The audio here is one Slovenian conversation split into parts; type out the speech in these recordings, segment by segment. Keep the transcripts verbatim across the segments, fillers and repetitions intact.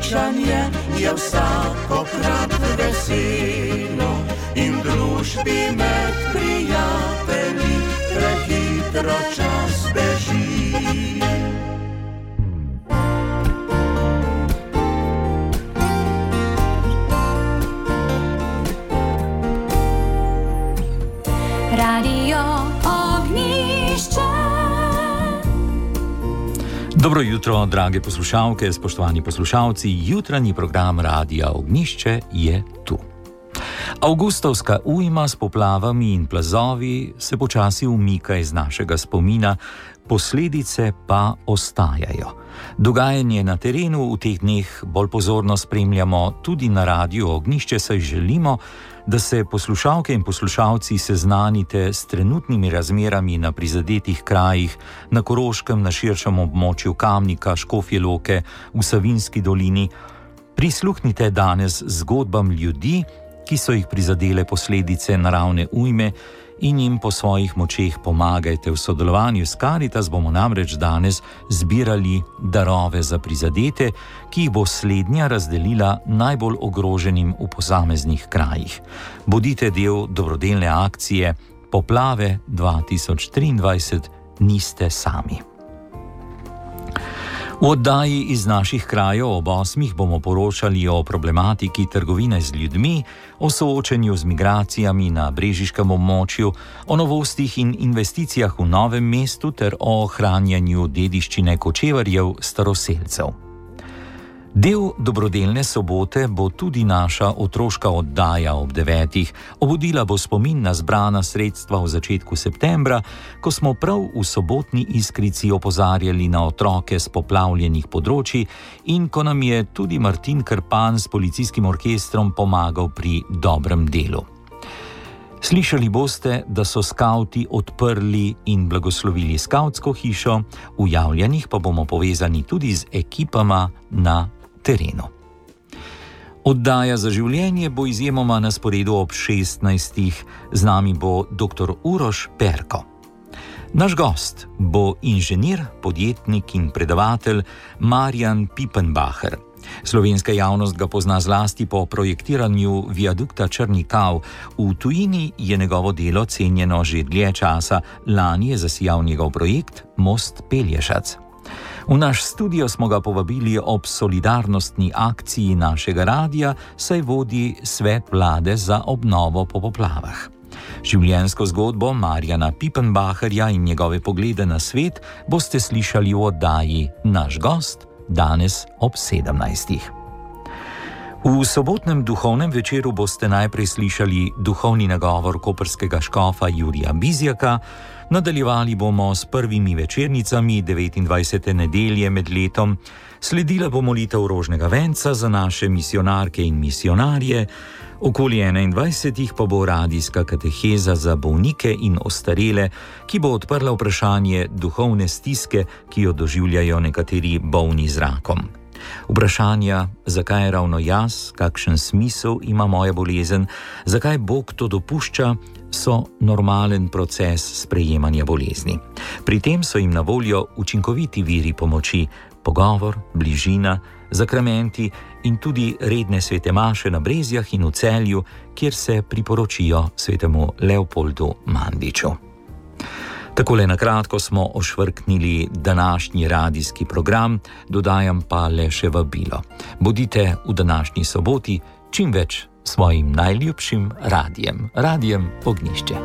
Srečanje je vsakokrat veselo in družbi med prijatelji prehitro čas beži. Radio Ognjišče. Dobro jutro, drage poslušalke, spoštovani poslušalci. Jutranji program Radia Ognjišče je tu. Avgustovska ujma s poplavami in plazovi se počasi umika iz našega spomina, posledice pa ostajajo. Dogajanje na terenu v teh dneh bolj pozorno spremljamo tudi na Radiu Ognjišče, saj želimo, da se poslušalke in poslušalci seznanite s trenutnimi razmerami na prizadetih krajih, na Koroškem, na širšem območju Kamnika, Škofje Loke, v Savinjski dolini. Prisluhnite danes zgodbam ljudi, ki so jih prizadele posledice naravne ujme, in jim po svojih močeh pomagajte. V sodelovanju s Karitas bomo namreč danes zbirali darove za prizadete, ki jih bo slednja razdelila najbolj ogroženim v posameznih krajih. Bodite del dobrodelne akcije Poplave dva tisoč triindvajset niste sami. V oddaji iz naših krajev ob osmih bomo poročali o problematiki trgovine z ljudmi, o soočenju z migracijami na brežiškem območju, o novostih in investicijah v Novem mestu ter o ohranjanju dediščine kočevarjev staroselcev. Del dobrodelne sobote bo tudi naša otroška oddaja ob devetih. Obudila bo spomin na zbrana sredstva v začetku septembra, ko smo prav v sobotni Iskrici opozarjali na otroke s poplavljenih področji in ko nam je tudi Martin Krpan s policijskim orkestrom pomagal pri dobrem delu. Slišali boste, da so skavti odprli in blagoslovili skavtsko hišo, v javljanjih pa bomo povezani tudi z ekipama na terenu. Oddaja za življenje bo izjemoma na sporedu ob šestnajstih. Z nami bo doktor Uroš Perko. Naš gost bo inženir, podjetnik in predavatelj Marjan Pipenbacher. Slovenska javnost ga pozna zlasti po projektiranju viadukta Črni Kav. V tujini je njegovo delo cenjeno že dlje časa. Lani je zasijal njegov projekt Most Pelješac. V naš studio smo ga povabili ob solidarnostni akciji našega radia, saj vodi svet vlade za obnovo po poplavah. Življenjsko zgodbo Marjana Pipenbacherja in njegove poglede na svet boste slišali v oddaji Naš gost danes ob sedemnajstih. V sobotnem duhovnem večeru boste najprej slišali duhovni nagovor koprskega škofa Jurija Bizjaka, nadaljevali bomo s prvimi večernicami devetindvajsete nedelje med letom, sledila bo molitev rožnega venca za naše misijonarke in misijonarje, okoli enaindvajsetih pa bo radijska kateheza za bolnike in ostarele, ki bo odprla vprašanje duhovne stiske, ki jo doživljajo nekateri bolni z rakom. Vprašanja, zakaj ravno jaz, kakšen smisel ima moja bolezen, zakaj Bog to dopušča, so normalen proces sprejemanja bolezni. Pri tem so jim na voljo učinkoviti viri pomoči, pogovor, bližina, zakramenti in tudi redne svete maše na Brezjah in v Celju, kjer se priporočijo svetemu Leopoldu Mandiču. Takole na kratko smo ošvrknili današnji radijski program, dodajam pa le še vabilo. Bodite v današnji soboti čim več svojim najljubšim radijem, Radijem Ognjišče.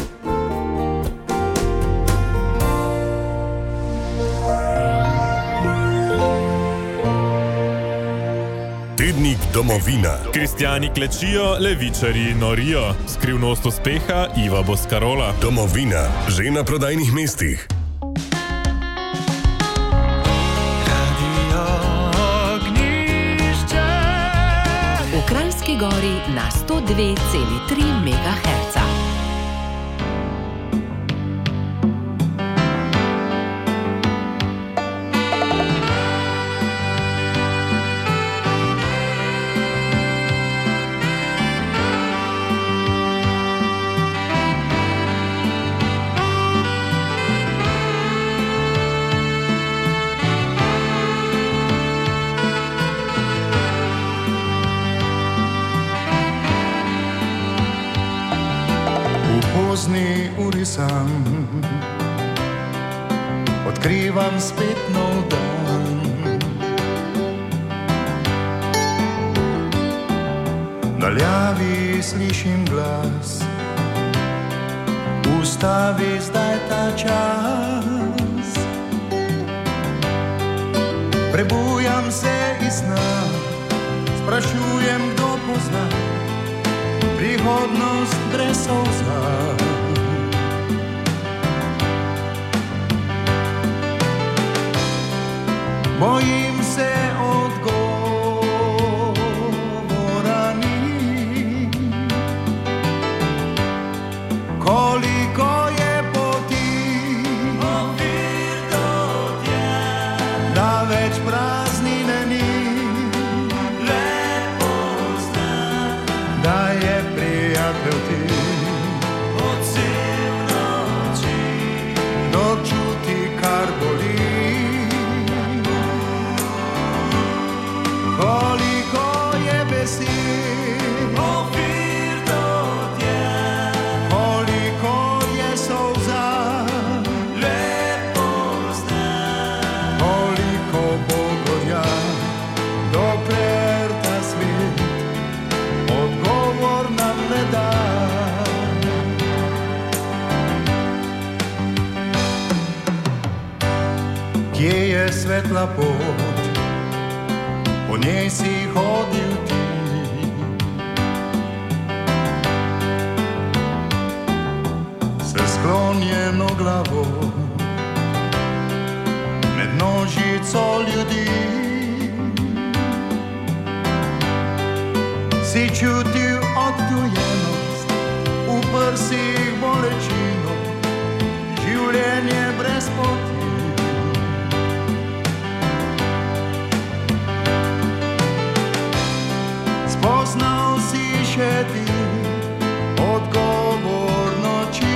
Tednik Domovina. Kristjani klečijo, levičarji norijo. Skrivnost uspeha Iva Boscarola. Domovina, že na prodajnih mestih. Radio Ognjišče. V Kranjski Gori na sto dve celi tri megaherca. noči sam, odkrivam spet nov dan. Daljavi slišim glas, ustavi zdaj ta čas. Prebujam se iz sna, sprašujem, kdo pozna prihodnost brez solza. Bojim se odgovora ni, koliko je poti da več praznine ni. Lepo znam, da je prijatelj ti od cel noči, dok čuti kar boli. Koliko je besed, ovir do tja, koliko je solza, lepo znam, koliko bogorja, dokler ta svet odgovor nam ne da. Kje je svetla pot, po njej si hodil ti. Se sklonjeno glavo med množico ljudi si čutil odtujenost, v prsih bolečino, življenje brez poti. Poznal si še ti odgovor noči,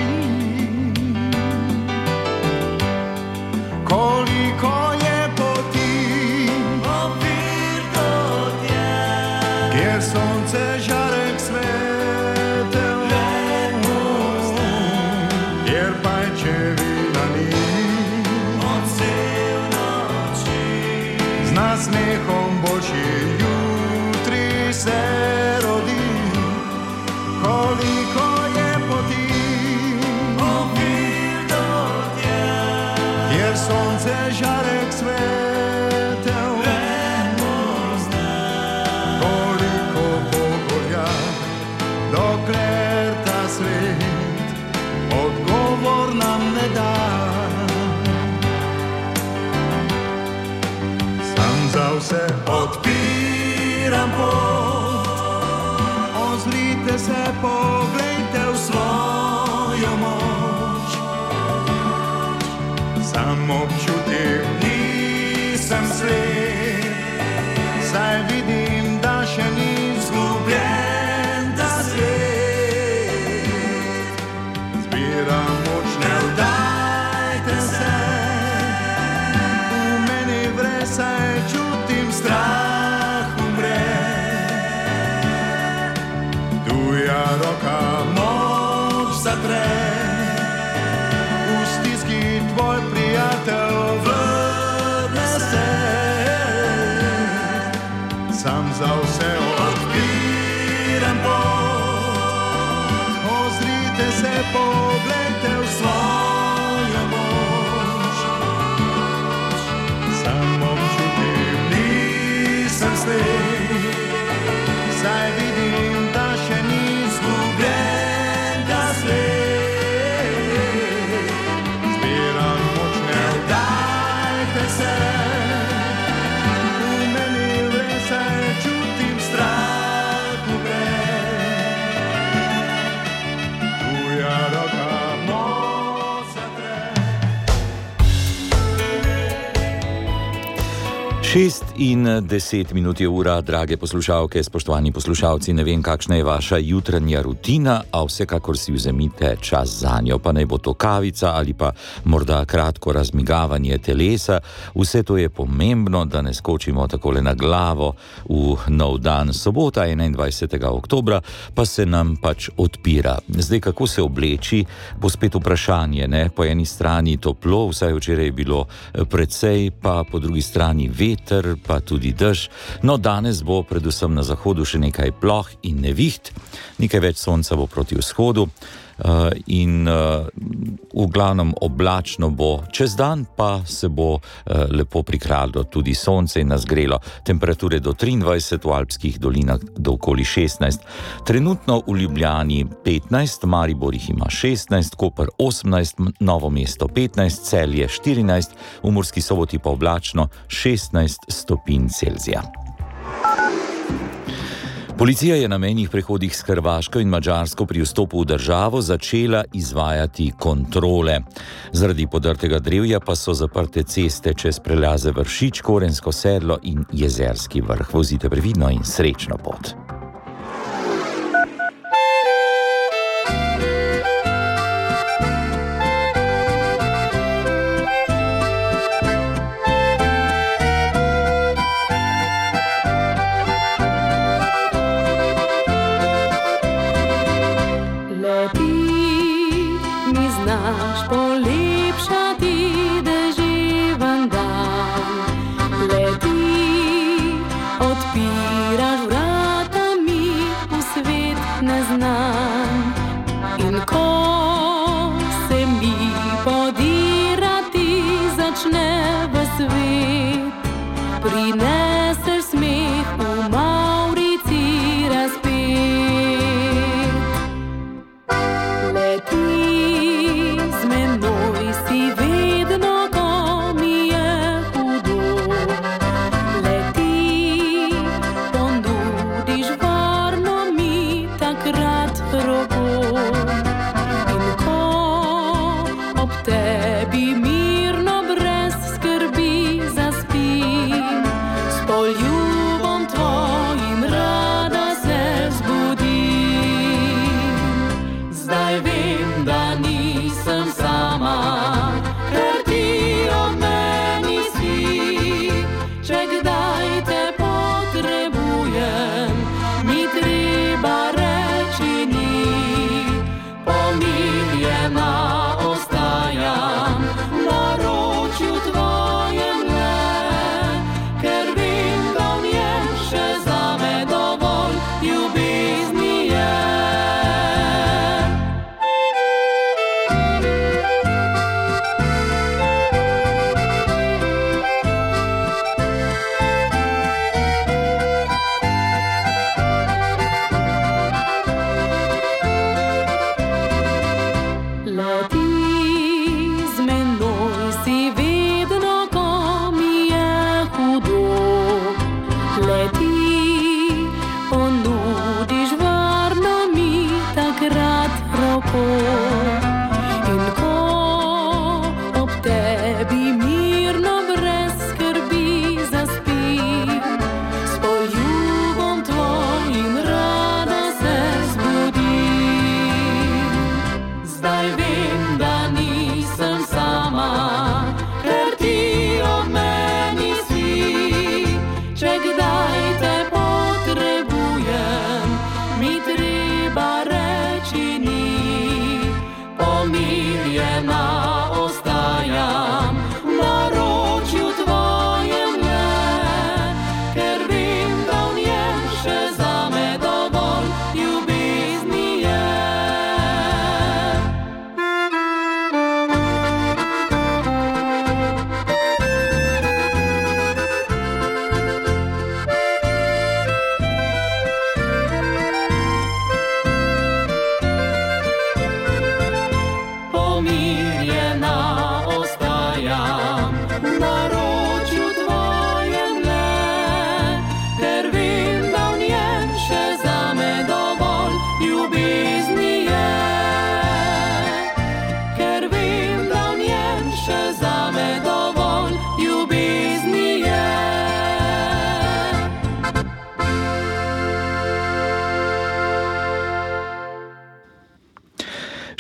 koliko je poti, ovir do tja, kjer sonce žarek svetel, lepo znam, kjer pajčevina ni, od cel noči, z nasmehom božji se rodi. Koliko je poti, ovir do tja, kjer sonce žarek svetel, lepo znam, koliko bogorja, dokler ta svet odgovor nam ne da. Sam za vse odpiram pot, ozrite se, poglejte v svojo moč. Sam občutim, nisem slep, saj vidim, da še ni izgubljen ta svet. Zbiram moč, ne vdajte se, v meni vre, saj čutim strah umre. Tuja roka moč zatre, v stiski tvoj prijatelj vrne se. Sam za vse Šest in deset minut je ura, drage poslušalke, spoštovani poslušalci. Ne vem, kakšna je vaša jutranja rutina, a vsekakor si vzemite čas za njo, pa naj bo to kavica ali pa morda kratko razmigavanje telesa. Vse to je pomembno, da ne skočimo takole na glavo v nov dan. Sobota, enaindvajsetega oktobra, pa se nam pač odpira. Zdaj, kako se obleči, bo spet vprašanje, ne? Po eni strani toplo, vsaj včeraj je bilo precej, pa po drugi strani veter, pa tudi dež. No, danes bo predvsem na zahodu še nekaj ploh in neviht, nekaj več sonca bo proti vzhodu uh, in uh, v glavnem oblačno bo čez dan, pa se bo uh, lepo prikradlo tudi sonce in nas grelo. Temperature do triindvajset, v alpskih dolinah do okoli šestnajst. Trenutno v Ljubljani petnajst, Maribor jih ima šestnajst, Koper osemnajst, Novo mesto petnajst, Celje štirinajst, v Murski Soboti pa oblačno šestnajst stopinj Celzija. Policija je na mejnih prehodih s Hrvaško in Madžarsko pri vstopu v državo začela izvajati kontrole. Zaradi podrtega drevja pa so zaprte ceste čez prelaze Vršič, Korensko sedlo in Jezerski vrh. Vozite previdno in srečno pot. Pomiljena ostajam.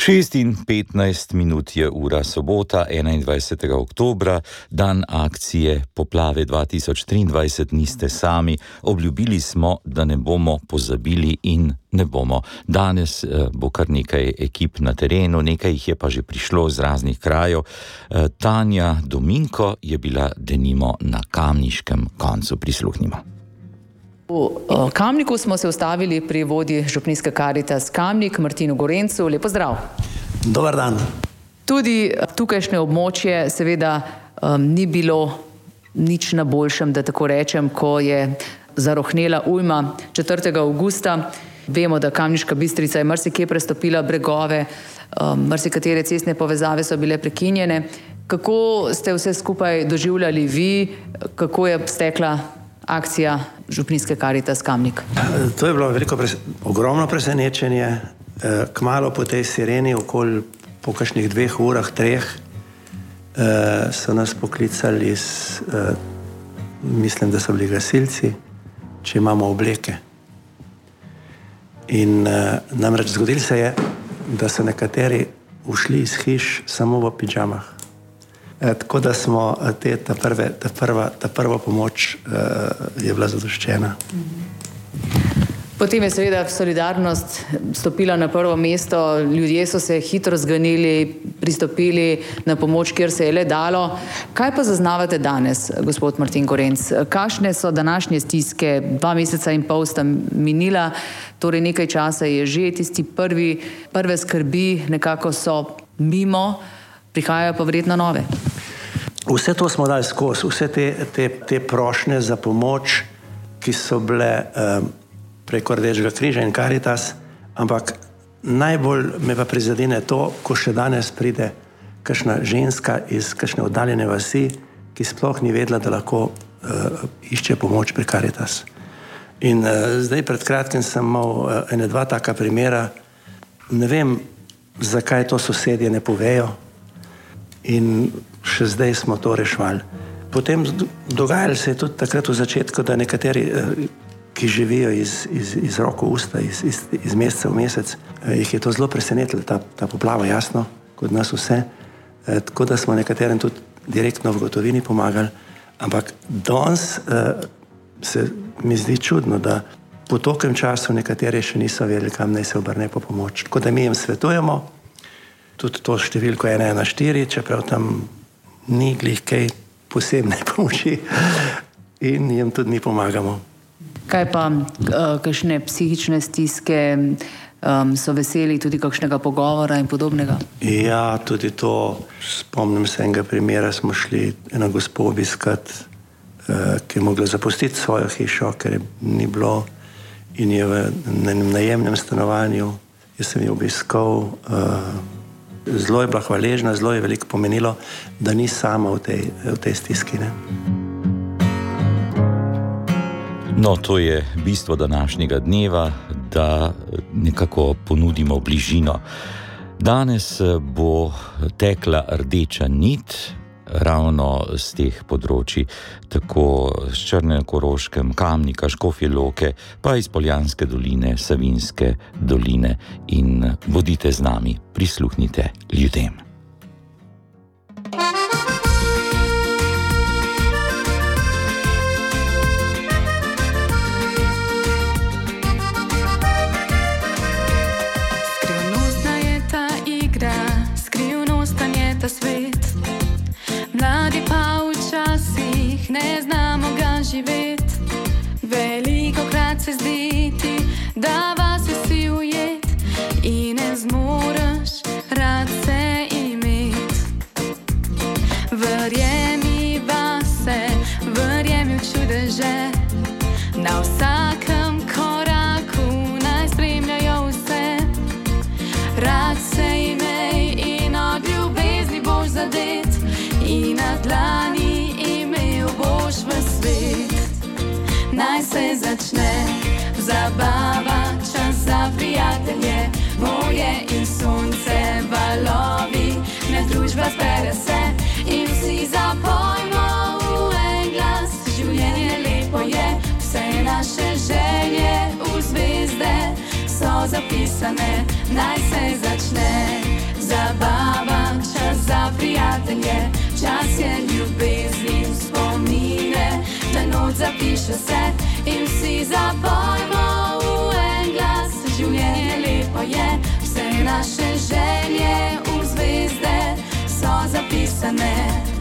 šest in petnajst minut je ura, sobota, enaindvajsetega oktobra, dan akcije Poplave dva tisoč triindvajset. Niste sami, obljubili smo, da ne bomo pozabili in ne bomo. Danes eh, bo kar nekaj ekip na terenu, nekaj jih je pa že prišlo z raznih krajev. Eh, Tanja Dominko je bila denimo na kamniškem koncu. Prisluhnimo. V Kamniku smo se ustavili pri vodji župnijske Karitas Kamnik, Martinu Gorencu. Lep pozdrav. Dobar dan. Tudi tukajšnje območje seveda um, ni bilo nič na boljšem, da tako rečem, ko je zarohnela ujma četrtega avgusta. Vemo, da Kamniška Bistrica je marsikje prestopila bregove, um, marsikatere cestne povezave so bile prekinjene. Kako ste vse skupaj doživljali vi? Kako je stekla akcija župnijske Karitas Kamnik? To je bilo veliko, pres ogromno presenečenje. Kmalu po tej sireni, okoli po kakšnih dveh urah, treh, so nas poklicali, s, mislim, da so bili gasilci, če imamo obleke. In namreč zgodilo se je, da so nekateri ušli iz hiš samo v pidžamah. Tako da smo te, ta, prve, ta, prva, ta prva pomoč uh, je bila zadoščena. Potem je seveda solidarnost stopila na prvo mesto, ljudje so se hitro zganili, pristopili na pomoč, kjer se je le dalo. Kaj pa zaznavate danes, gospod Martin Gorenc? Kakšne so današnje stiske? Dva meseca in pol sta minila, torej nekaj časa je že, tisti prvi, prve skrbi nekako so mimo, prihajajo pa verjetno nove. Vse to smo dali skozi, vse te, te, te prošnje za pomoč, ki so bile um, preko Rdečega križa in Karitas, ampak najbolj me pa prizadene to, ko še danes pride kakšna ženska iz kakšne oddaljene vasi, ki sploh ni vedela, da lahko uh, išče pomoč pri Karitas. In uh, zdaj pred kratkim sem imel uh, ene dva taka primera, ne vem, zakaj to sosedje ne povejo, in še zdaj smo to rešvali. Potem dogajalo se je tudi takrat v začetku, da nekateri, ki živijo iz, iz, iz roko v usta, iz, iz, iz meseca v mesec, jih je to zelo presenetilo, ta, ta poplava, jasno, kot nas vse. Tako da smo nekaterim tudi direktno v gotovini pomagali. Ampak danes se mi zdi čudno, da po tokem času nekateri še niso vedeli, kam naj se obrne po pomoč. Tako da mi jim svetujemo, tudi to številko ena ena štiri, čeprav tam ni glih kaj posebne pomoči in jim tudi mi pomagamo. Kaj pa uh, kakšne psihične stiske, um, so veseli tudi kakšnega pogovora in podobnega? Ja, tudi to. Spomnim se enega primera, smo šli eno gospo obiskat, uh, ki je mogla zapustiti svojo hišo, ker je ni bilo in je v enem najemnem stanovanju. Jaz sem jo obiskal, uh, zelo je bila hvaležna, zelo je veliko pomenilo, da ni sama v tej, v tej stiski. Ne? No, to je bistvo današnjega dneva, da nekako ponudimo bližino. Danes bo tekla rdeča nit ravno z teh področji, tako z Črne na Koroškem, Kamnika, Škofje Loke, pa iz Poljanske doline, Savinjske doline. In bodite z nami, prisluhnite ljudem. Skrivnostna je ta igra, skrivnostan je ta svet. Mladi pa včasih ne znamo ga živeti. Veliko krat se zdi ti, da vas je si ujet in ne zmoreš rad se imet. Verjemi vase, verjemi v čudeže, na vsakem koraku naj spremljajo vse. Rad se imej in od ljubezni boš zadet, in na dlani imel boš v svet. Naj se začne zabava, čas za prijatelje, morje in sonce, valovi, ne družba zbere se in vsi zapojmo v en glas. Življenje lepo je, vse naše želje v zvezde so zapisane. Naj se začne za prijatelje, čas je ljubezni spomine, da noč zapiše se in vsi zapojmo v en glas. Življenje lepo je, vse naše želje v zvezde so zapisane.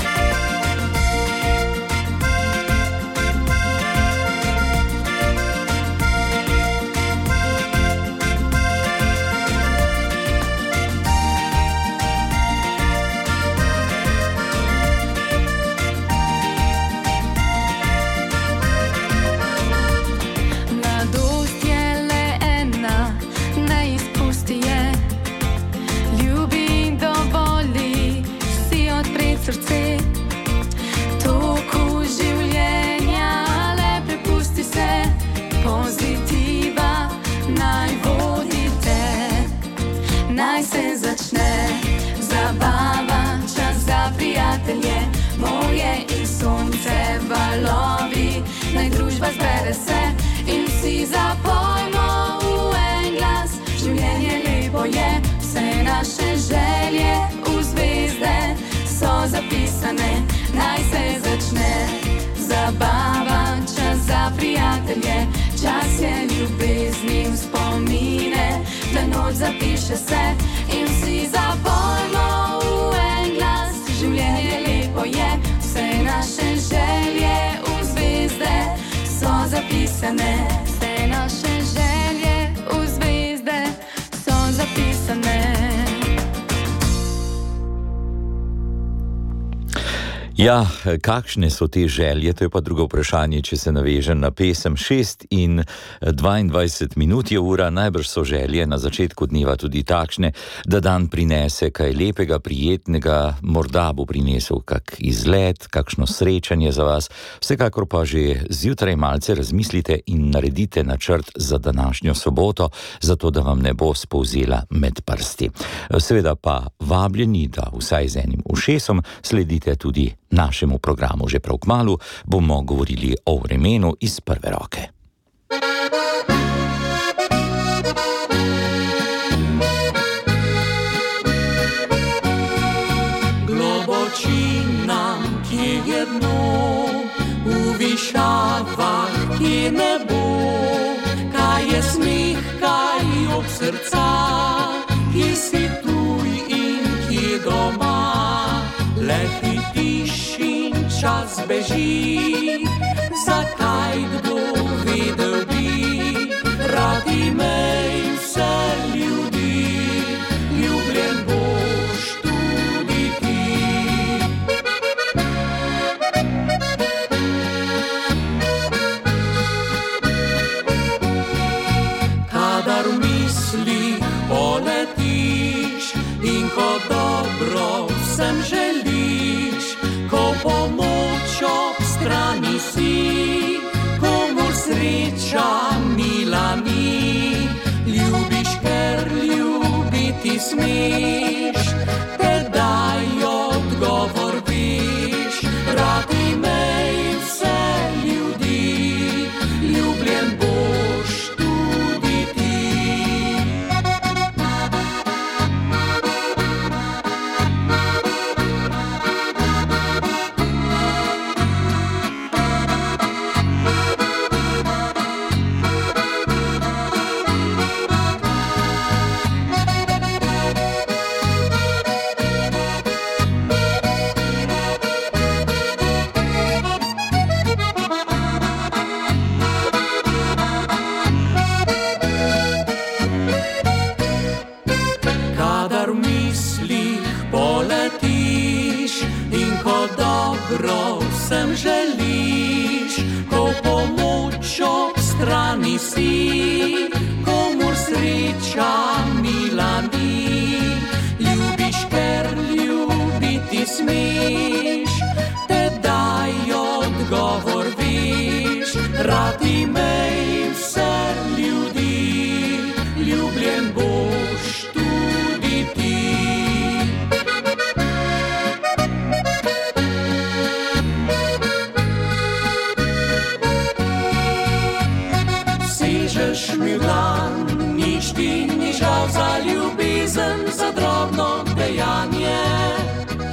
Srce, toku življenja, le prepusti se, pozitiva naj vodite. Naj se začne zabava, čas za prijatelje, morje in sonce, valovi, naj družba zbere se in vsi zapojmo v en glas. Življenje lepo je, vse naše želje v zvezde so zapisane, naj se začne zabava, čas za prijatelje, čas je ljubezni v spomine, da noč zapiše se in vsi zapojmo v en glas. Življenje lepo je, vse naše želje v zvezde so zapisane, vse naše želje v zvezde so zapisane. Ja, kakšne so te želje, to je pa drugo vprašanje, če se navežem na pesem. Šest in dvaindvajset minut je ura, najbrž so želje na začetku dneva tudi takšne, da dan prinese kaj lepega, prijetnega, morda bo prinesel kak izlet, kakšno srečanje za vas. Vsekakor pa že zjutraj malce razmislite in naredite načrt za današnjo soboto, zato da vam ne bo spolzela med prsti. Seveda pa vabljeni, da vsaj z enim ušesom sledite tudi našemu programu. Že prav kmalu bomo govorili o vremenu iz prve roke. Globočina, kje je dno, v višavah, kje ne bo, kaj je smih, kaj ob srca, kje si tuj in kje doma, le hitiš in čas beži, zakaj kdo vedel bi, rad imej vse ljudi, ljubljen boš tudi ti. Kadar v mislih poletiš in ko dobro vsem želiš, ko pomoč ob strani si, komur sreča mila ni, ljubiš, ker ljubiti smeš, tedaj odgovor biš, rad imej vse ljudi, ljubljen boš tudi ti. Vsem želiš, ko pomoč ob strani si, komur sreča mila ni, ljubiš, ker ljubiti smeš, tedaj odgovor viš, rad imej vse ljudi, ljubljen boš tudi ti. Sežeš mi v dlan, nič ti ni žal za ljubezen, za drobno dejanje.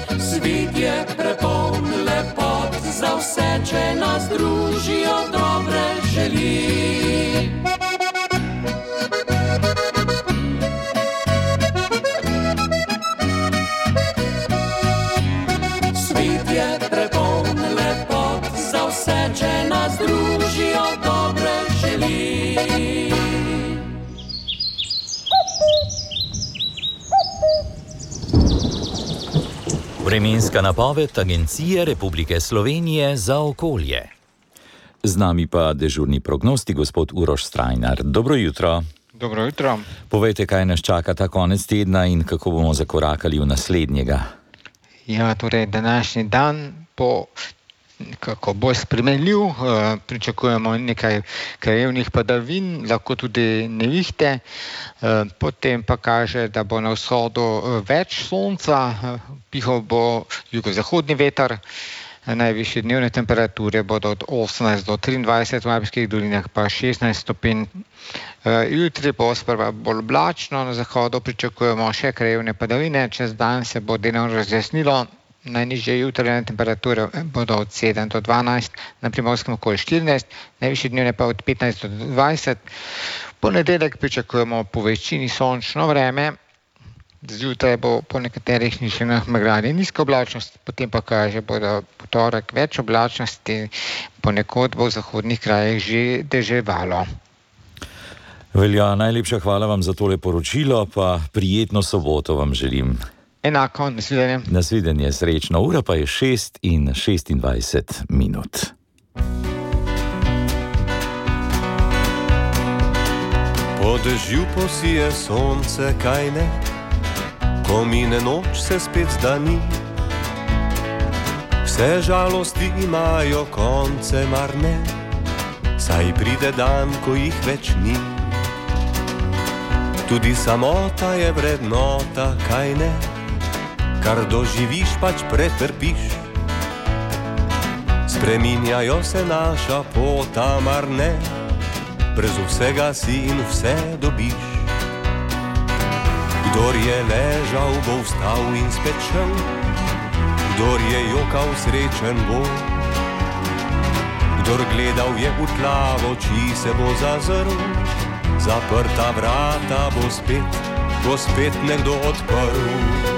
nas družijo dobre želi. Svet je prepoln lepot, za vse, če nas družijo dobre želi. Vremenska napoved Agencije Republike Slovenije za okolje. Z nami pa dežurni prognostik gospod Uroš Strajnar. Dobro jutro. Dobro jutro. Povejte, kaj nas čaka ta konec tedna in kako bomo zakorakali v naslednjega. Ja, torej današnji dan bo kako bolj spremenljiv, pričakujemo nekaj krajevnih padavin, lahko tudi nevihte, potem pa kaže, da bo na vzhodu več sonca, pihal bo jugozahodni veter, najvišje dnevne temperature bodo od osemnajst do triindvajset, v Alpskih dolinah pa šestnajst stopinj. Jutri bo sprva bolj oblačno, na zahodu pričakujemo še krajevne padavine, čez dan se bo delno razjasnilo. Najnižje jutranje temperature bodo od sedem do dvanajst, na Primorskem okoli štirinajst, najvišje dnevne pa od petnajst do dvajset. Ponedeljek pričakujemo po večini sončno vreme, zjutraj bo po nekaterih nižinah meglali nizko oblačnost, potem pa kaže, bodo potorek več oblačnosti, ponekod bo v zahodnih krajih že deževalo. Velja, najlepša hvala vam za tole poročilo, pa prijetno soboto vam želim. Enako, nasvidenje. Nasvidenje, srečno. Ura pa je šest in šestindvajset minut. Po dežju posije sonce, kaj ne? Ko mine noč, se spet zdani. Vse žalosti imajo konce, mar ne? Saj pride dan, ko jih več ni. Tudi samota je vrednota, kaj ne? Kar doživiš, pač pretrpiš. Spreminjajo se naša pota, mar ne? Brez vsega si in vse dobiš. Kdor je ležal, bo vstal in spet šel. Kdor je jokal, srečen bo. Kdor gledal je v tla, v oči se bo zazrl. Zaprta vrata bo spet, bo spet nekdo odprl.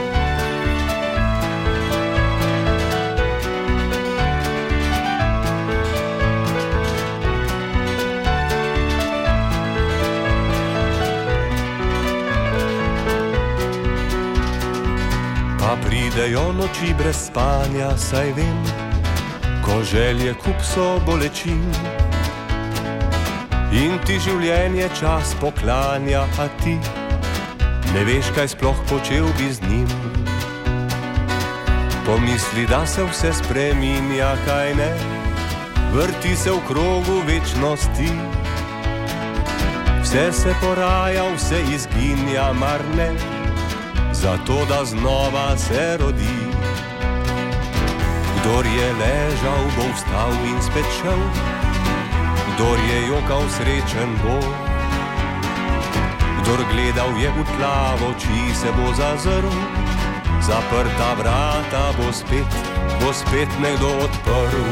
Pa pridejo noči brez spanja, saj vem, ko želje kup so bolečin. In ti življenje čas poklanja, a ti ne veš, kaj sploh počel bi z njim. Pomisli, da se vse spreminja, kaj ne? Vrti se v krogu večnosti. Vse se poraja, vse izginja, mar ne? Zato, da znova se rodi. Kdor je ležal, bo vstal in spet šel. Kdor je jokal, srečen bo. Kdor gledal je v tla, v oči se bo zazrl. Zaprta vrata bo spet, bo spet nekdo odprl.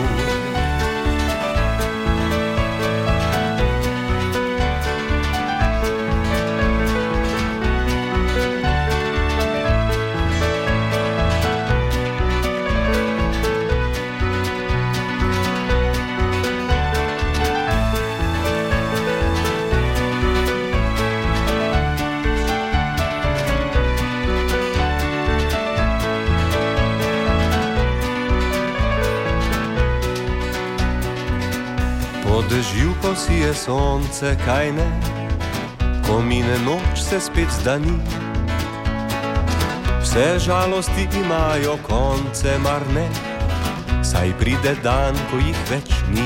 Dežju posije sonce, kaj ne? Ko mine noč, se spet zdani. Vse žalosti imajo konce, mar ne? Saj pride dan, ko jih več ni.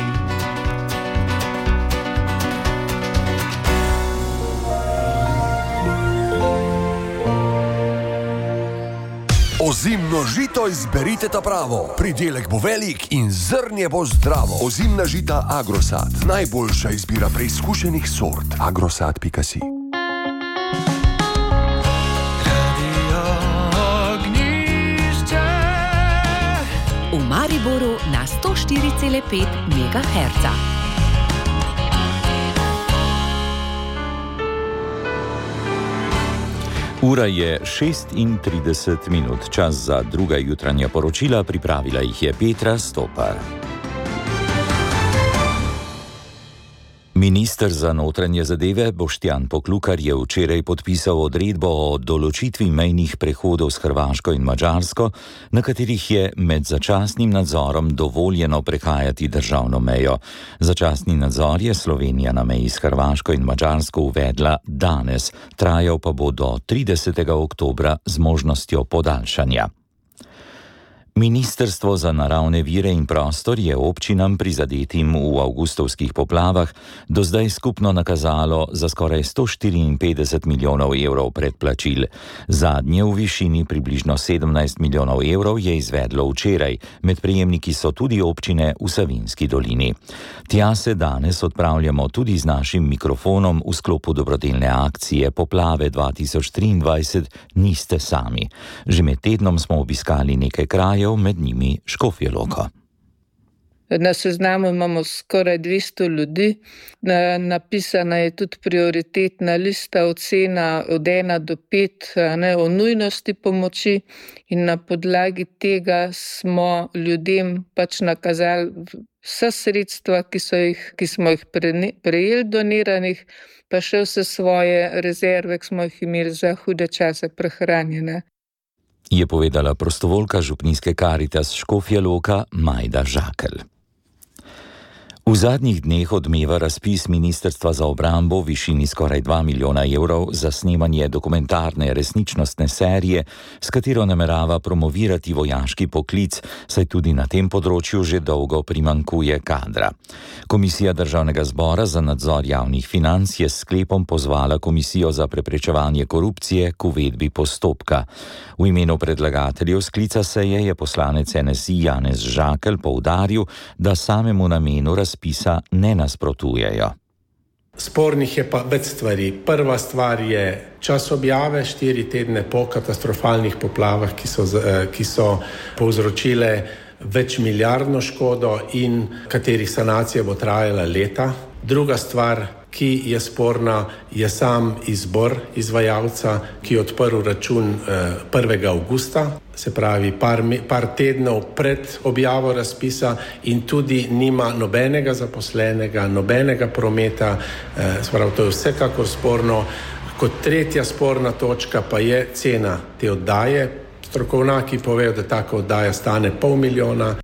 Ozimno žito izberite ta pravo. Pridelek bo velik in zrnje bo zdravo. Ozimna žita Agrosad. Najboljša izbira preizkušenih sort. agrosad pika si. v Mariboru na sto štiri cela pet megaherca. Ura je šestintrideset minut, čas za druga jutranja poročila, pripravila jih je Petra Stopar. Minister za notranje zadeve Boštjan Poklukar je včeraj podpisal odredbo o določitvi mejnih prehodov s Hrvaško in Madžarsko, na katerih je med začasnim nadzorom dovoljeno prehajati državno mejo. Začasni nadzor je Slovenija na meji s Hrvaško in Madžarsko uvedla danes, trajal pa bo do tridesetega oktobra z možnostjo podaljšanja. Ministrstvo za naravne vire in prostor je občinam prizadetim v avgustovskih poplavah do zdaj skupno nakazalo za skoraj sto štiriinpetdeset milijonov evrov predplačil. Zadnje v višini približno sedemnajst milijonov evrov je izvedlo včeraj, med prejemniki so tudi občine v Savinjski dolini. Tja se danes odpravljamo tudi z našim mikrofonom v sklopu dobrodelne akcije Poplave dva tisoč triindvajset Niste sami. Že med tednom smo obiskali nekaj krajev, med njimi Škofjo Loko. Na seznamu imamo skoraj dvesto ljudi, napisana je tudi prioritetna lista, ocena od ena do pet, ne, o nujnosti pomoči, in na podlagi tega smo ljudem pač nakazali vsa sredstva, ki, so jih, ki smo jih prejeli doniranih, pa še vse svoje rezerve, ki smo jih imeli za hude čase prehranjene. Je povedala prostovoljka župnijske Karitas Škofja Loka Majda Žakelj. V zadnjih dneh odmeva razpis Ministrstva za obrambo v višini skoraj dva milijona evrov za snemanje dokumentarne resničnostne serije, s katero namerava promovirati vojaški poklic, saj tudi na tem področju že dolgo primanjkuje kadra. Komisija Državnega zbora za nadzor javnih financ je s sklepom pozvala Komisijo za preprečevanje korupcije k uvedbi postopka. V imenu predlagateljev sklica seje je poslanec N S I Janez Žakelj poudaril, da samemu namenu razpisa ne nasprotujejo. Spornih je pa več stvari. Prva stvar je čas objave, štiri tedne po katastrofalnih poplavah, ki so, ki so povzročile več milijardno škodo in katerih sanacija bo trajala leta. Druga stvar, ki je sporna, je sam izbor izvajalca, ki je odprl račun prvega avgusta, se pravi par, par tednov pred objavo razpisa, in tudi nima nobenega zaposlenega, nobenega prometa, se pravi, to je vsekakor sporno. Kot tretja sporna točka pa je cena te oddaje. Strokovnjaki povejo, da taka oddaja stane pol milijona.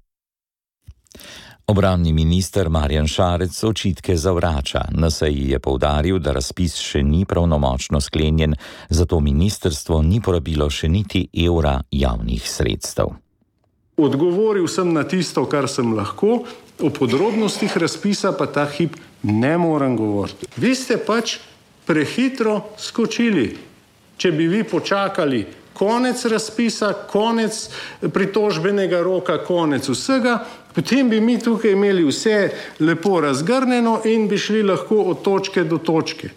Obrambni minister Marjan Šarec očitke zavrača. Na seji je poudaril, da razpis še ni pravnomočno sklenjen, zato ministrstvo ni porabilo še niti evra javnih sredstev. Odgovoril sem na tisto, kar sem lahko, o podrobnostih razpisa pa ta hip ne morem govoriti. Vi ste pač prehitro skočili. Če bi vi počakali konec razpisa, konec pritožbenega roka, konec vsega, potem bi mi tukaj imeli vse lepo razgrnjeno in bi šli lahko od točke do točke.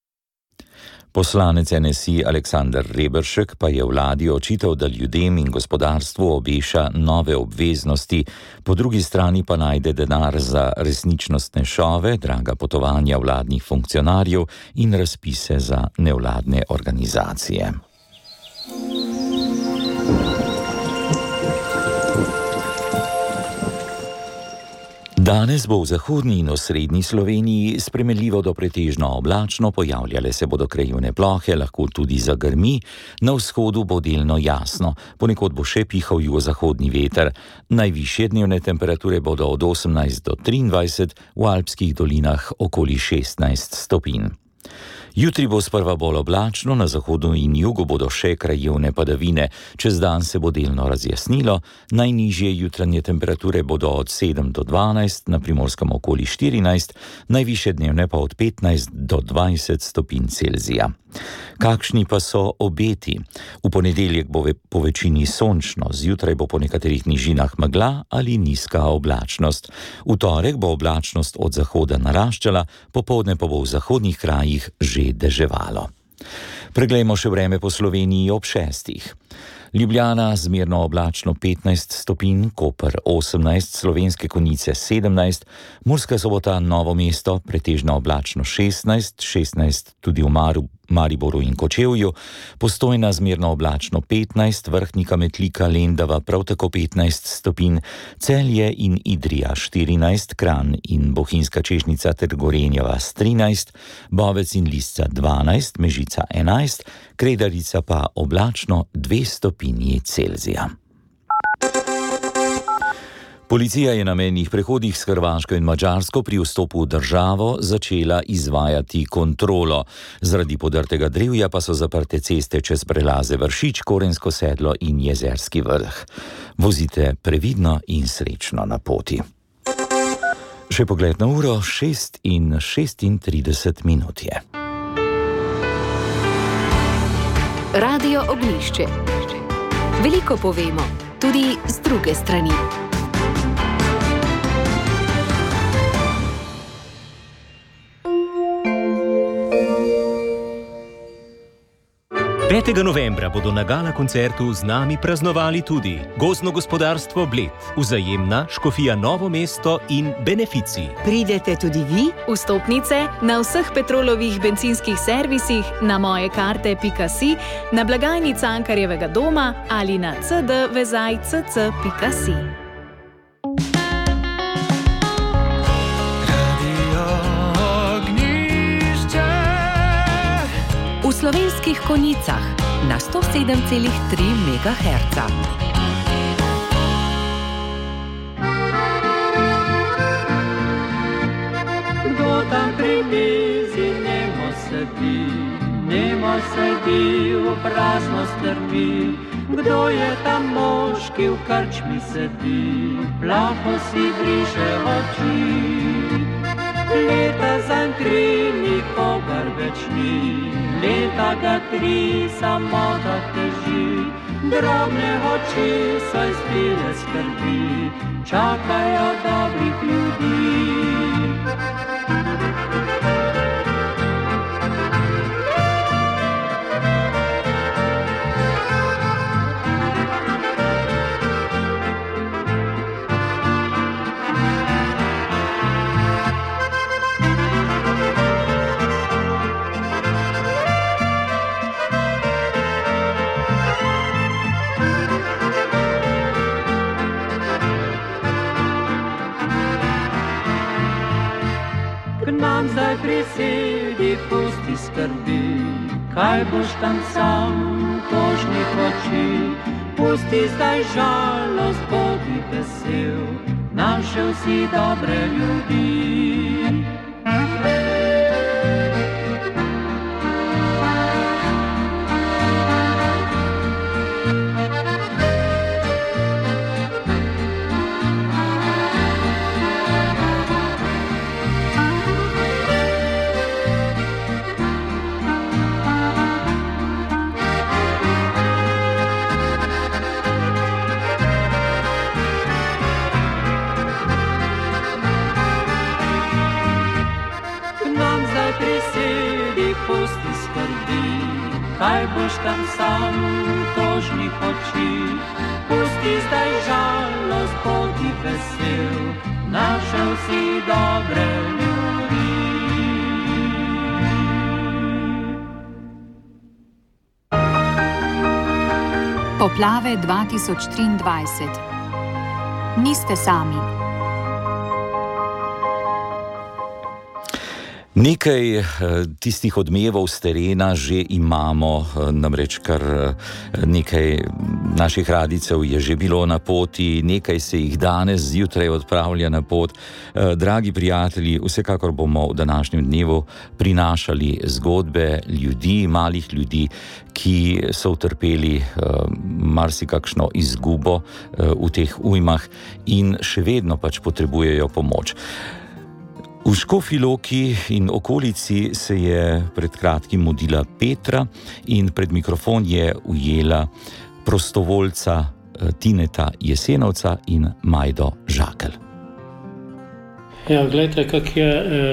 Poslanec N S I Aleksander Reberšek pa je vladi očital, da ljudem in gospodarstvu obeša nove obveznosti, po drugi strani pa najde denar za resničnostne šove, draga potovanja vladnih funkcionarjev in razpise za nevladne organizacije. Danes bo v zahodni in osrednji Sloveniji spremenljivo do pretežno oblačno, pojavljale se bodo krajevne plohe, lahko tudi zagrmi, na vzhodu bo delno jasno, ponekod bo še pihal jugozahodni veter. Najvišje dnevne temperature bodo od osemnajst do triindvajset, v alpskih dolinah okoli šestnajst stopinj. Jutri bo sprva bolj oblačno, na zahodu in jugu bodo še krajevne padavine, čez dan se bo delno razjasnilo, najnižje jutranje temperature bodo od sedem do dvanajst, na Primorskem okoli štirinajst, najvišje dnevne pa od petnajst do dvajset stopinj Celzija. Kakšni pa so obeti? V ponedeljek bo po večini sončno, zjutraj bo po nekaterih nižinah megla ali nizka oblačnost. V torek bo oblačnost od zahoda naraščala, popoldne pa bo v zahodnih krajih že deževalo. Preglejmo še vreme po Sloveniji ob šestih. Ljubljana zmerno oblačno petnajst stopinj, Koper osemnajst, Slovenske Konjice sedemnajst, Murska Sobota, Novo mesto pretežno oblačno šestnajst, šestnajst tudi v Maru, Mariboru in Kočevju, Postojna zmerno oblačno petnajst, Vrhnika, Metlika, Lendava prav tako petnajst stopinj, Celje in Idrija štirinajst, Kranj in Bohinjska Češnjica ter Gorenja vas trinajst, Bovec in Lisca dvanajst, Mežica enajst, Kredarica pa oblačno dve stopinji Celzija. Policija je na mejnih prehodih s Hrvaško in Madžarsko pri vstopu v državo začela izvajati kontrolo. Zaradi podrtega drevja pa so zaprte ceste čez prelaze Vršič, Korensko sedlo in Jezerski vrh. Vozite previdno in srečno na poti. Še pogled na uro, šest in šestintrideset minut je. Radio Ognjišče. Veliko povemo, tudi z druge strani. petega novembra bodo na gala koncertu z nami praznovali tudi Gozdno gospodarstvo Bled, Vzajemna, Škofija Novo mesto in Benefici. Pridete tudi vi? Vstopnice na vseh Petrolovih bencinskih servisih, na mojekarte pika si, na blagajni Cankarjevega doma ali na c d vezaj c c pika si. V Slovenskih Konjicah na sto sedem celih tri megaherca. Kdo tam pri mizi nemo sedi, nemo sedi, v prazno strmi. Kdo je tam moški v krčmi sedi, plaho si briše oči. Leta zanj tri, nikogar več ni, leta ga tri, samota teži. Drobne oči so izbile skrbi, čakajo dobrih ljudi. Zdaj prisedi, pusti skrbi, kaj boš tam sam, tožnih oči. Pusti zdaj žalost, bodi vesel, našel si dobre ljudi. Kaj boš tam sam, tožnih oči, pusti zdaj žalost, bodi vesel, našel si dobre ljudi. Poplave dva tisoč triindvajset. Niste sami. Nekaj tistih odmevov z terena že imamo, namreč kar nekaj naših radijcev je že bilo na poti, nekaj se jih danes zjutraj odpravlja na pot. Dragi prijatelji, vsekakor bomo v današnjem dnevu prinašali zgodbe ljudi, malih ljudi, ki so utrpeli marsikakšno izgubo v teh ujmah in še vedno pač potrebujejo pomoč. V Škofji Loki in okolici se je pred kratkim mudila Petra in pred mikrofon je ujela prostovoljca Tineta Jesenovca in Majdo Žakelj. Ja, gledajte, kak je,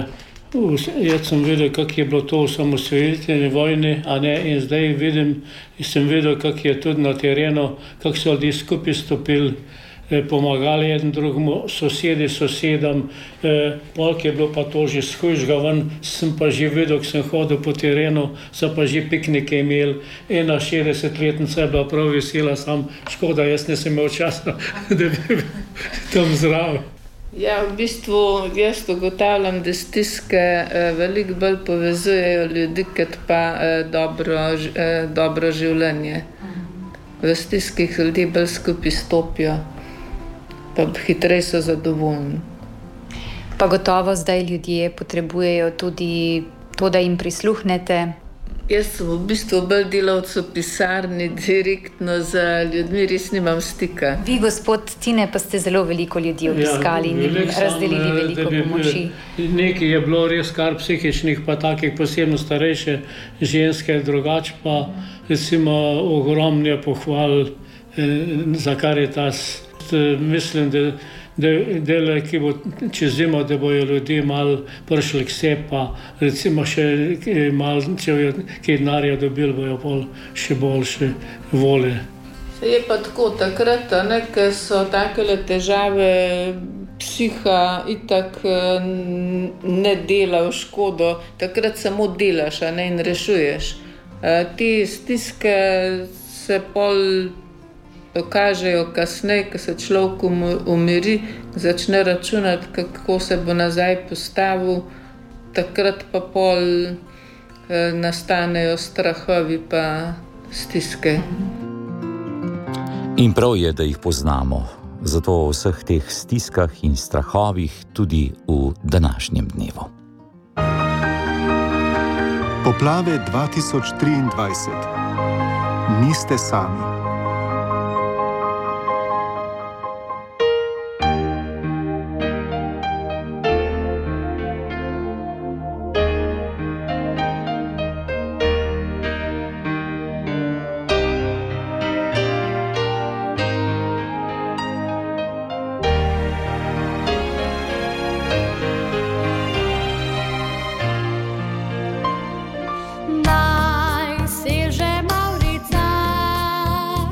Jaz sem videl, kako je bilo to v osamosvojitveni vojni, a ne, in zdaj vidim, in sem videl, kako je tudi na terenu, kako so ljudi skupaj stopili, eh, pomagali eden drugemu, sosedi sosedam, eh, polk je bilo pa to že skužga ven, sem pa že videl, ko sem hodil po terenu, so pa že piknike imeli, ena šestdesetletnica je bila prav vesela, sam škoda, jaz nisem imel časa, da bi bil tam zraven. Ja, v bistvu jaz ugotavljam, da stiske eh, veliko bolj povezujejo ljudi, kot pa eh, dobro, eh, dobro življenje. V stiskih ljudi bolj skupaj stopijo, pa hitreje so zadovoljni. Pa gotovo zdaj ljudje potrebujejo tudi to, da jim prisluhnete. Jaz sem v bistvu bolj delavec v pisarni, direktno z ljudmi res nimam stika. Vi, gospod Tine, pa ste zelo veliko ljudi obiskali in jim razdelili veliko pomoči. Nekaj je bilo res kar psihičnih, pa takih posebno starejše ženske, drugače pa recimo ogromne pohval eh, za Karitas. Mislim, da da dele, ki bo čez zimo, da bojo ljudje malo prišli k sebi, pa recimo še malo, če bojo kaj denarja dobili, bojo pol še boljše volje. Se je pa tako takrat, ne, ker so takele težave, psiha itak ne dela v škodo, takrat samo delaš, a ne, in rešuješ. Te stiske se pol pokažejo kasneje, ko se človek umiri, začne računati, kako se bo nazaj postavil, takrat pa pol eh, nastanejo strahovi pa stiske. In prav je, da jih poznamo, zato o vseh teh stiskah in strahovih tudi v današnjem dnevu. Poplave dva tisoč triindvajset. Niste sami. Najseže Mavrica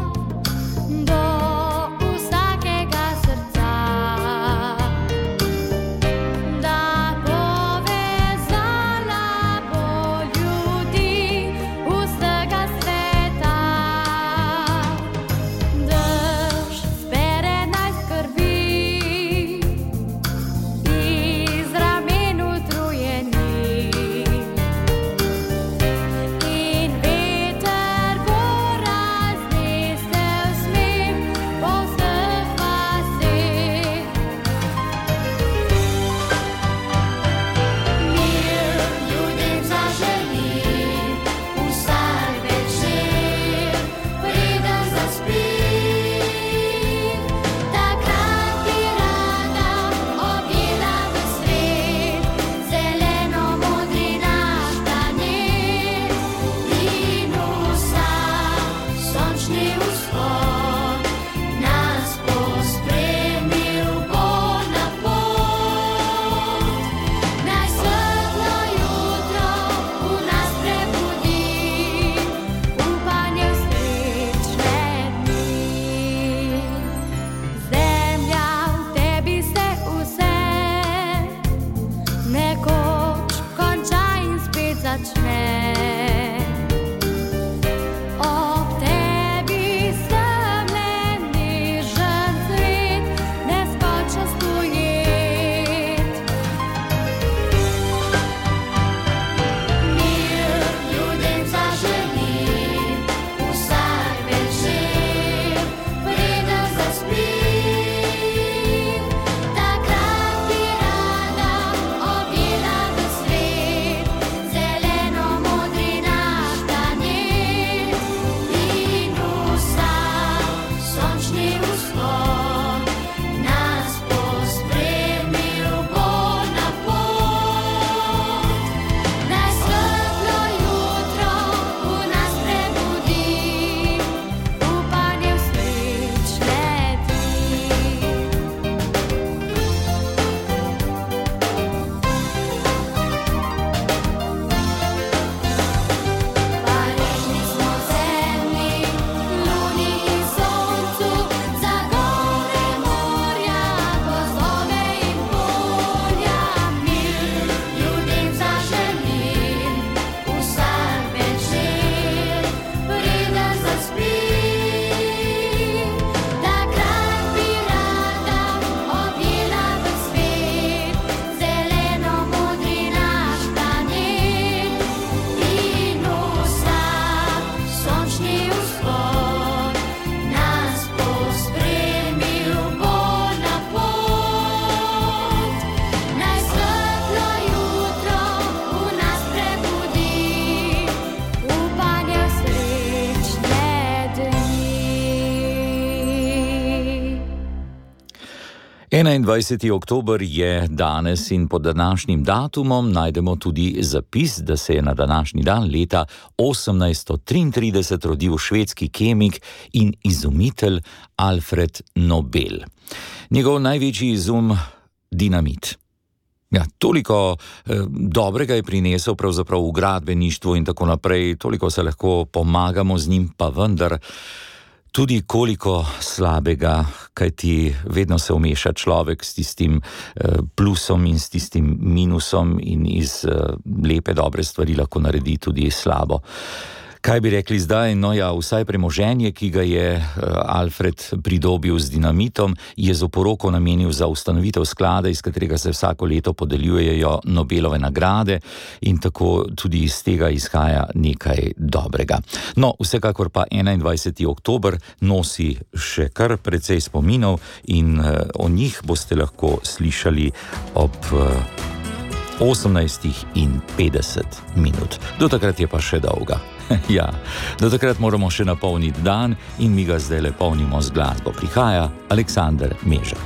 enaindvajseti oktober je danes in pod današnjim datumom najdemo tudi zapis, da se je na današnji dan leta osemnajststo triintrideset rodil švedski kemik in izumitelj Alfred Nobel. Njegov največji izum dinamit. Ja, toliko eh, dobrega je prinesel pravzaprav v gradbeništvu in tako naprej, toliko se lahko pomagamo z njim, pa vendar tudi koliko slabega, kajti vedno se vmeša človek s tistim eh, plusom in s tistim minusom in iz eh, lepe, dobre stvari lahko naredi tudi slabo. Kaj bi rekli zdaj? No ja, vsaj premoženje, ki ga je Alfred pridobil z dinamitom, je z oporoko namenil za ustanovitev sklada, iz katerega se vsako leto podeljujejo Nobelove nagrade in tako tudi iz tega izhaja nekaj dobrega. No, vsekakor pa enaindvajseti oktober nosi še kar precej spominov in o njih boste lahko slišali ob osemnajstih in petdeset minut. Do takrat je pa še dolga. Ja, do takrat moramo še napolniti dan in mi ga zdaj le polnimo z glasbo. Prihaja Aleksander Meža.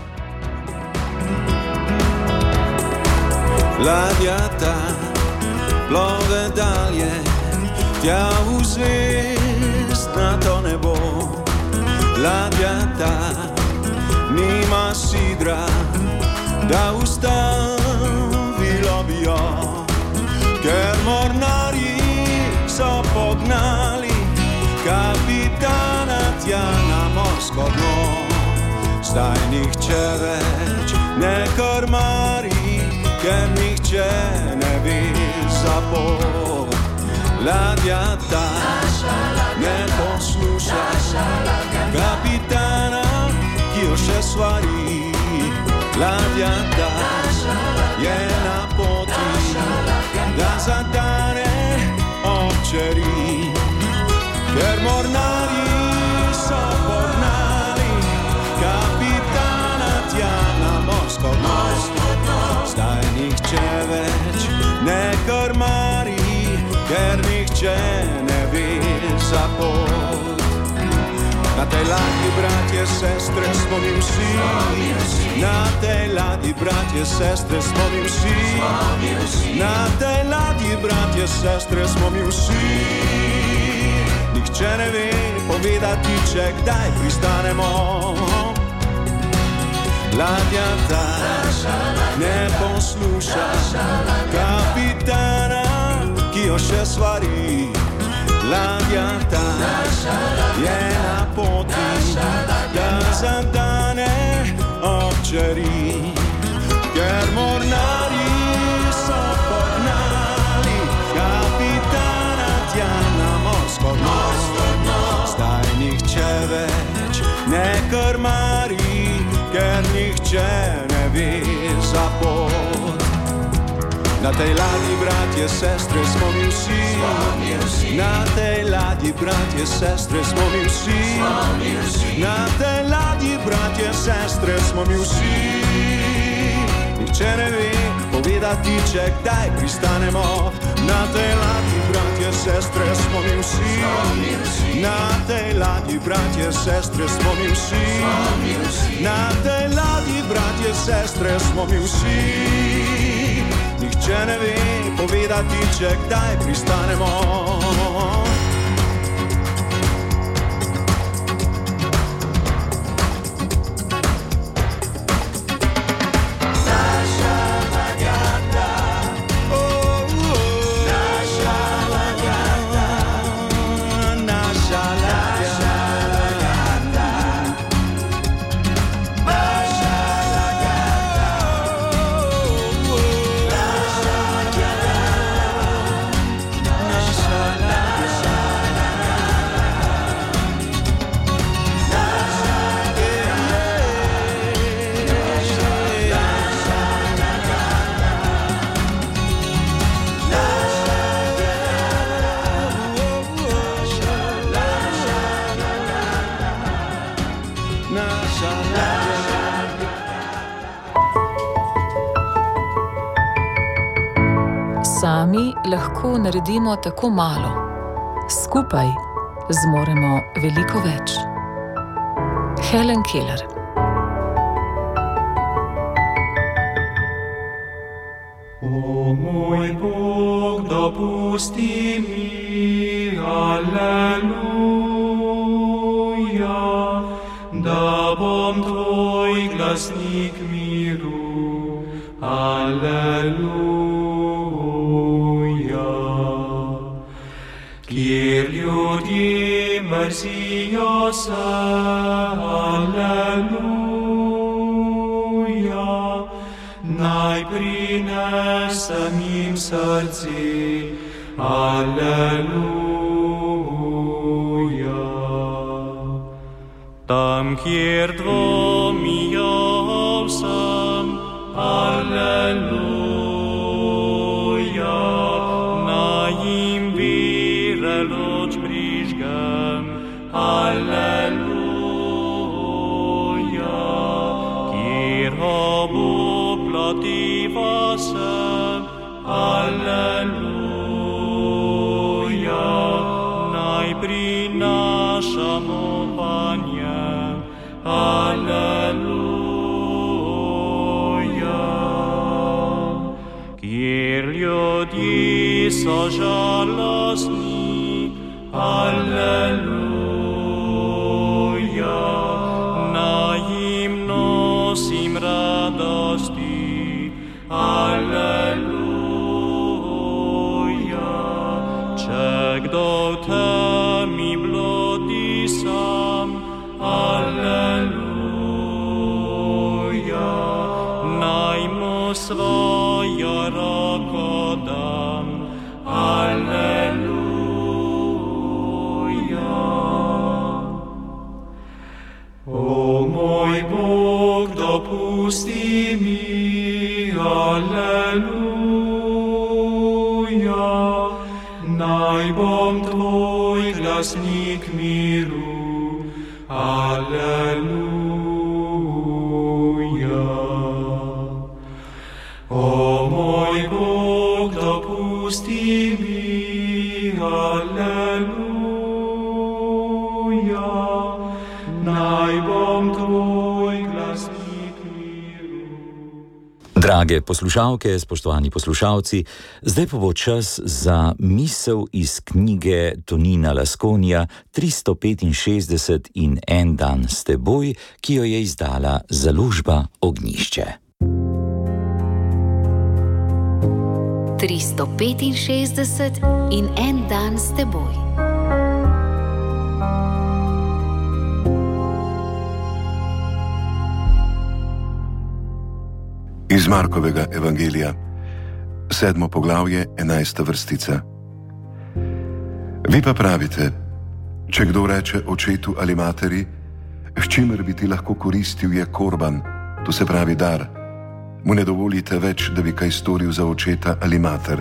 Ladja ta plove dalje, tja v zvezd na to nebo. Ladja ta nima sidra, da ustavilo bi jo, ker mornari so pognali kapitana tja na morsko dno. Zdaj nihče več ne krmari, ker nihče ne ve za pot. Ladja ta ne posluša kapitana, ki jo še svari. Ladja ta je na poti, da zadane občeri, ker mornari so pognali kapitana tja na morsko dno. Zdaj nihče več ne krmari, ker nihče ne ve za pot. Na tej ladji, bratje, sestre, smo mi vsi. Na tej ladji, bratje, sestre, smo mi vsi. Na tej ladji, bratje, sestre, smo mi vsi. Nihče ne ve povedati, če kdaj pristanemo. Ladja ta ne posluša kapitana, ki jo še svari. Ladja ta je na poti, da zadane občeri, ker mornari so pognali kapitana tja na morsko dno. Zdaj nihče več ne krmari, ker nihče ne ve za pot. Na tej ladji, bratje, sestre, smo mi vsi. Na tej ladji, bratje, sestre, smo mi vsi. Na tej ladji, bratje, sestre, smo mi vsi. Nihče ne ve povedati, če kdaj pristanemo. Na tej ladji, bratje, sestre, smo mi vsi. Na tej ladji, bratje, sestre, smo mi vsi. Na tej ladji, bratje, sestre, smo mi vsi. Nihče ne ve povedati, če kdaj pristanemo. Sami lahko naredimo tako malo, skupaj zmoremo veliko več. Helen Keller. dopusti mi, aleluja, da bom tvoj glasnik miru, aleluja. Kjer ljudje mrzijo se, aleluja, naj prinesem jim srce, aleluja. Tam, kjer dvomijo sem, aleluja, naj jim vire luč prižgem, aleluja, kjer obuplativa sem, aleluja, naj prinašam upanje, aleluja, kjer ljudje so žalostni, aleluja, naj jim nosim radosti, aleluja, če kdo v temi bludi sam, aleluja, naj mu svojo roko dam, aleluja. O moj Bog, dopusti mi, aleluja, naj bom tvoj glasnik miru, aleluja. O moj Bog, dopusti mi, aleluja, naj bom tvoj glasnik miru. Drage poslušalke, spoštovani poslušalci, zdaj pa bo čas za misel iz knjige Tonina Lasconija tristo petinšestdeset in en dan s teboj, ki jo je izdala založba Ognjišče. tristo petinšestdeset in en dan s teboj. Iz Markovega evangelija, sedmo poglavje, enajsta vrstica. Vi pa pravite, če kdo reče očetu ali materi, s čimer bi ti lahko koristil je korban, to se pravi dar, mu ne dovolite več, da bi kaj storil za očeta ali mater.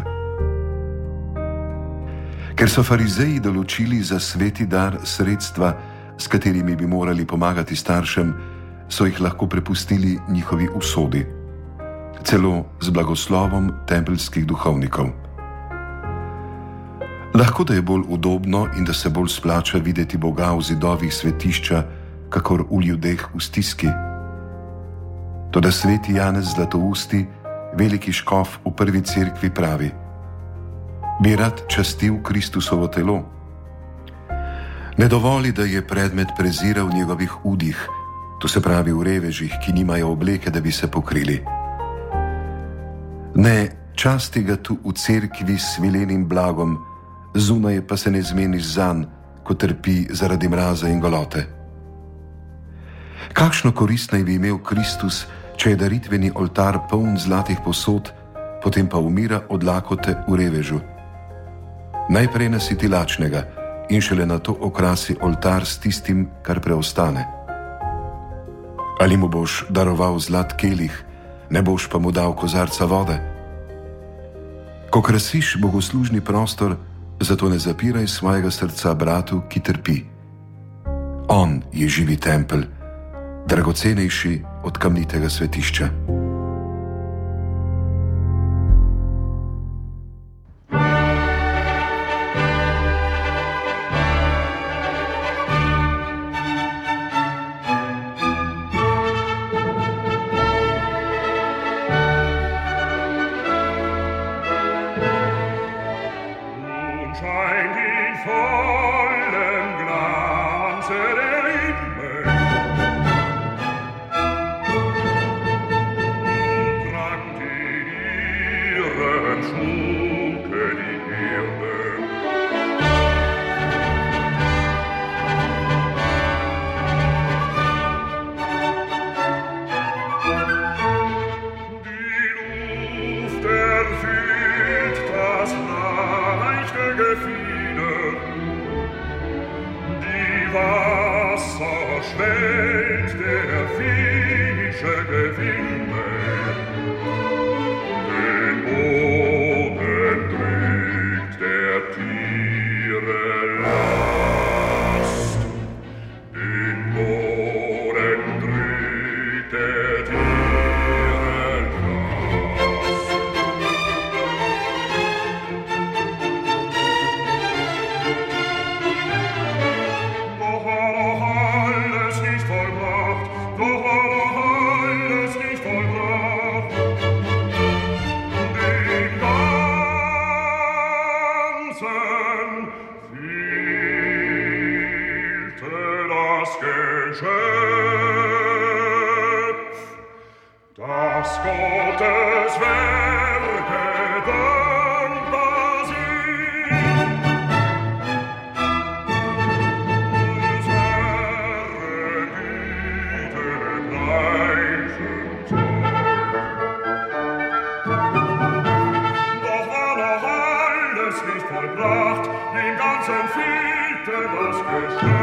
Ker so farizeji določili za sveti dar sredstva, s katerimi bi morali pomagati staršem, so jih lahko prepustili njihovi usodi, celo z blagoslovom tempeljskih duhovnikov. Lahko da je bolj udobno in da se bolj splača videti Boga v zidovih svetišča, kakor v ljudeh v stiski. Toda sveti Janez Zlatousti, veliki škof v prvi cerkvi, pravi: bi rad častil Kristusovo telo. Ne dovoli, da je predmet prezira v njegovih udih, to se pravi v revežih, ki nimajo obleke, da bi se pokrili. Ne, časti ga tu v cerkvi s svilenim blagom, zunaj pa se ne zmeniš zanj, ko trpi zaradi mraza in golote. Kakšno korist naj bi imel Kristus, če je daritveni oltar poln zlatih posod, potem pa umira od lakote v revežu? Najprej nasiti lačnega in šele nato okrasi oltar s tistim, kar preostane. Ali mu boš daroval zlat kelih, ne boš pa mu dal kozarca vode? Ko krasiš bogoslužni prostor, zato ne zapiraj svojega srca bratu, ki trpi. On je živi tempelj, dragocenejši od kamnitega svetišča. Doch war noch alles nicht vollbracht, dem Ganzen fehlte das Geschenk.